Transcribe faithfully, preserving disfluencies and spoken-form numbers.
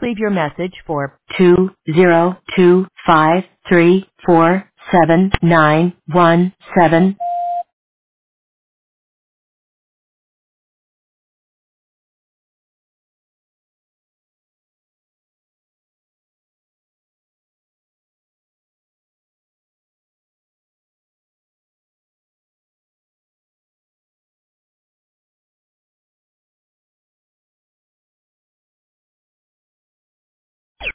leave your message for two zero two five three four seven nine one seven.